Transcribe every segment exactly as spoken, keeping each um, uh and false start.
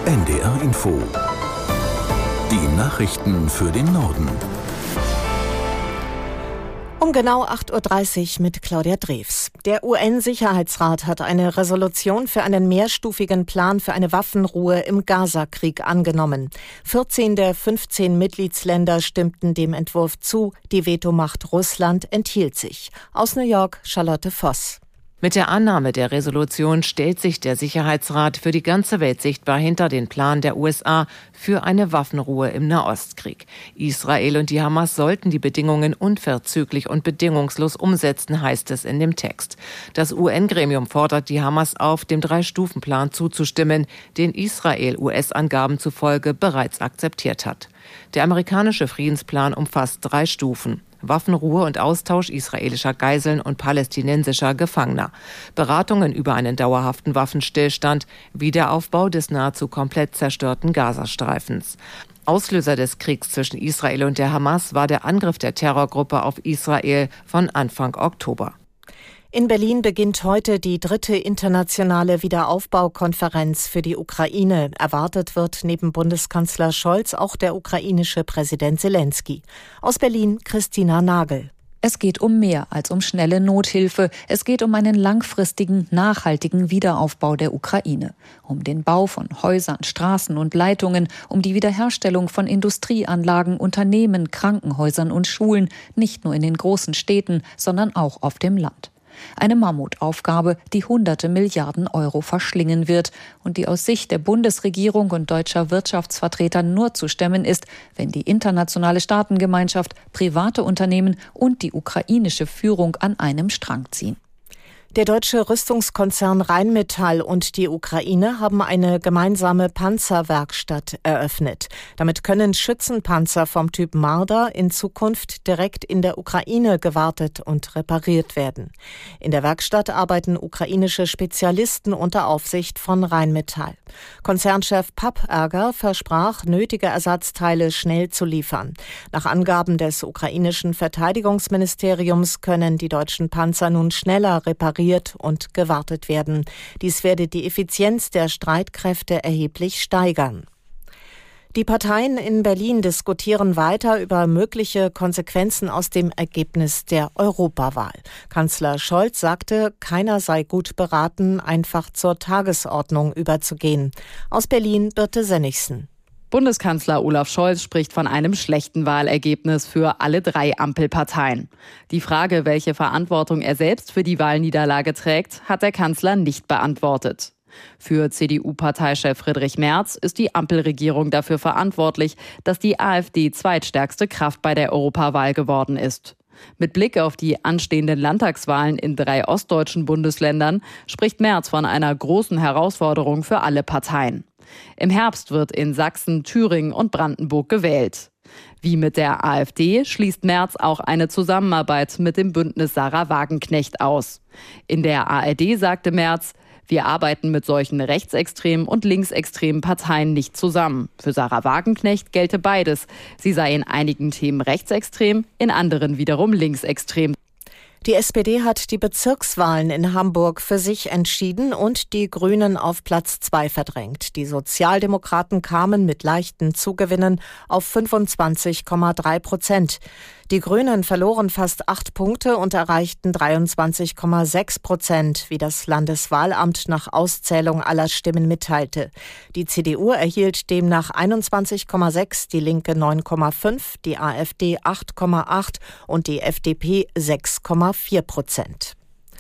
N D R Info. Die Nachrichten für den Norden. Um genau acht Uhr dreißig mit Claudia Drews. Der U N-Sicherheitsrat hat eine Resolution für einen mehrstufigen Plan für eine Waffenruhe im Gaza-Krieg angenommen. vierzehn der fünfzehn Mitgliedsländer stimmten dem Entwurf zu. Die Vetomacht Russland enthielt sich. Aus New York, Charlotte Voss. Mit der Annahme der Resolution stellt sich der Sicherheitsrat für die ganze Welt sichtbar hinter den Plan der U S A für eine Waffenruhe im Nahostkrieg. Israel und die Hamas sollten die Bedingungen unverzüglich und bedingungslos umsetzen, heißt es in dem Text. Das U N-Gremium fordert die Hamas auf, dem Drei-Stufen-Plan zuzustimmen, den Israel U S-Angaben zufolge bereits akzeptiert hat. Der amerikanische Friedensplan umfasst drei Stufen: Waffenruhe und Austausch israelischer Geiseln und palästinensischer Gefangener, Beratungen über einen dauerhaften Waffenstillstand, Wiederaufbau des nahezu komplett zerstörten Gazastreifens. Auslöser des Kriegs zwischen Israel und der Hamas war der Angriff der Terrorgruppe auf Israel von Anfang Oktober. In Berlin beginnt heute die dritte internationale Wiederaufbaukonferenz für die Ukraine. Erwartet wird neben Bundeskanzler Scholz auch der ukrainische Präsident Selenskyj. Aus Berlin Christina Nagel. Es geht um mehr als um schnelle Nothilfe. Es geht um einen langfristigen, nachhaltigen Wiederaufbau der Ukraine. Um den Bau von Häusern, Straßen und Leitungen, um die Wiederherstellung von Industrieanlagen, Unternehmen, Krankenhäusern und Schulen, nicht nur in den großen Städten, sondern auch auf dem Land. Eine Mammutaufgabe, die hunderte Milliarden Euro verschlingen wird und die aus Sicht der Bundesregierung und deutscher Wirtschaftsvertreter nur zu stemmen ist, wenn die internationale Staatengemeinschaft, private Unternehmen und die ukrainische Führung an einem Strang ziehen. Der deutsche Rüstungskonzern Rheinmetall und die Ukraine haben eine gemeinsame Panzerwerkstatt eröffnet. Damit können Schützenpanzer vom Typ Marder in Zukunft direkt in der Ukraine gewartet und repariert werden. In der Werkstatt arbeiten ukrainische Spezialisten unter Aufsicht von Rheinmetall. Konzernchef Papperger versprach, nötige Ersatzteile schnell zu liefern. Nach Angaben des ukrainischen Verteidigungsministeriums können die deutschen Panzer nun schneller repariert und gewartet werden. Dies werde die Effizienz der Streitkräfte erheblich steigern. Die Parteien in Berlin diskutieren weiter über mögliche Konsequenzen aus dem Ergebnis der Europawahl. Kanzler Scholz sagte, keiner sei gut beraten, einfach zur Tagesordnung überzugehen. Aus Berlin Birte Sennigsen. Bundeskanzler Olaf Scholz spricht von einem schlechten Wahlergebnis für alle drei Ampelparteien. Die Frage, welche Verantwortung er selbst für die Wahlniederlage trägt, hat der Kanzler nicht beantwortet. Für C D U-Parteichef Friedrich Merz ist die Ampelregierung dafür verantwortlich, dass die AfD zweitstärkste Kraft bei der Europawahl geworden ist. Mit Blick auf die anstehenden Landtagswahlen in drei ostdeutschen Bundesländern spricht Merz von einer großen Herausforderung für alle Parteien. Im Herbst wird in Sachsen, Thüringen und Brandenburg gewählt. Wie mit der AfD schließt Merz auch eine Zusammenarbeit mit dem Bündnis Sarah Wagenknecht aus. In der A R D sagte Merz, wir arbeiten mit solchen rechtsextremen und linksextremen Parteien nicht zusammen. Für Sarah Wagenknecht gelte beides. Sie sei in einigen Themen rechtsextrem, in anderen wiederum linksextrem. Die S P D hat die Bezirkswahlen in Hamburg für sich entschieden und die Grünen auf Platz zwei verdrängt. Die Sozialdemokraten kamen mit leichten Zugewinnen auf fünfundzwanzig Komma drei Prozent. Die Grünen verloren fast acht Punkte und erreichten dreiundzwanzig Komma sechs Prozent, wie das Landeswahlamt nach Auszählung aller Stimmen mitteilte. Die C D U erhielt demnach einundzwanzig Komma sechs, die Linke neun Komma fünf, die AfD acht Komma acht und die F D P sechs Komma vier Prozent.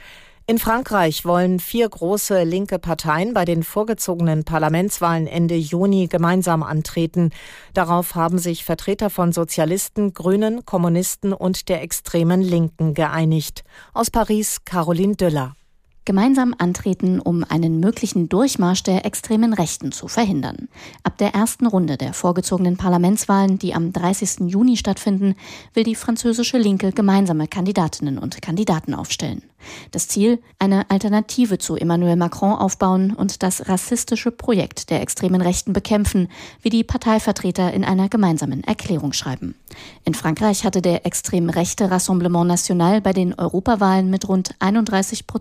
In Frankreich wollen vier große linke Parteien bei den vorgezogenen Parlamentswahlen Ende Juni gemeinsam antreten. Darauf haben sich Vertreter von Sozialisten, Grünen, Kommunisten und der extremen Linken geeinigt. Aus Paris Caroline Düller. Gemeinsam antreten, um einen möglichen Durchmarsch der extremen Rechten zu verhindern. Ab der ersten Runde der vorgezogenen Parlamentswahlen, die am dreißigsten Juni stattfinden, will die französische Linke gemeinsame Kandidatinnen und Kandidaten aufstellen. Das Ziel, eine Alternative zu Emmanuel Macron aufbauen und das rassistische Projekt der extremen Rechten bekämpfen, wie die Parteivertreter in einer gemeinsamen Erklärung schreiben. In Frankreich hatte der extrem rechte Rassemblement National bei den Europawahlen mit rund einunddreißig Prozent die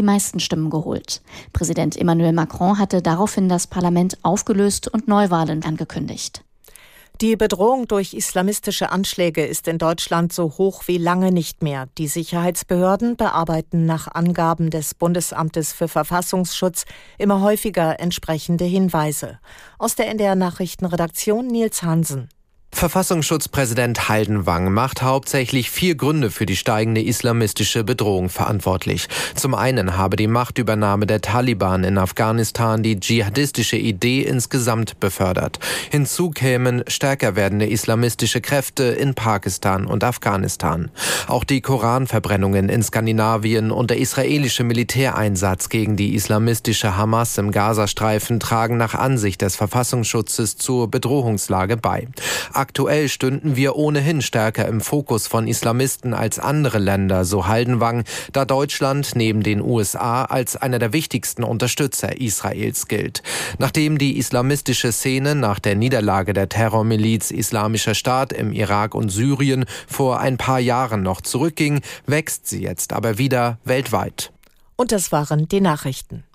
meisten Stimmen geholt. Präsident Emmanuel Macron hatte daraufhin das Parlament aufgelöst und Neuwahlen angekündigt. Die Bedrohung durch islamistische Anschläge ist in Deutschland so hoch wie lange nicht mehr. Die Sicherheitsbehörden bearbeiten nach Angaben des Bundesamtes für Verfassungsschutz immer häufiger entsprechende Hinweise. Aus der N D R-Nachrichtenredaktion Nils Hansen. Verfassungsschutzpräsident Haldenwang macht hauptsächlich vier Gründe für die steigende islamistische Bedrohung verantwortlich. Zum einen habe die Machtübernahme der Taliban in Afghanistan die dschihadistische Idee insgesamt befördert. Hinzu kämen stärker werdende islamistische Kräfte in Pakistan und Afghanistan. Auch die Koranverbrennungen in Skandinavien und der israelische Militäreinsatz gegen die islamistische Hamas im Gazastreifen tragen nach Ansicht des Verfassungsschutzes zur Bedrohungslage bei. Aktuell stünden wir ohnehin stärker im Fokus von Islamisten als andere Länder, so Haldenwang, da Deutschland neben den U S A als einer der wichtigsten Unterstützer Israels gilt. Nachdem die islamistische Szene nach der Niederlage der Terrormiliz Islamischer Staat im Irak und Syrien vor ein paar Jahren noch zurückging, wächst sie jetzt aber wieder weltweit. Und das waren die Nachrichten.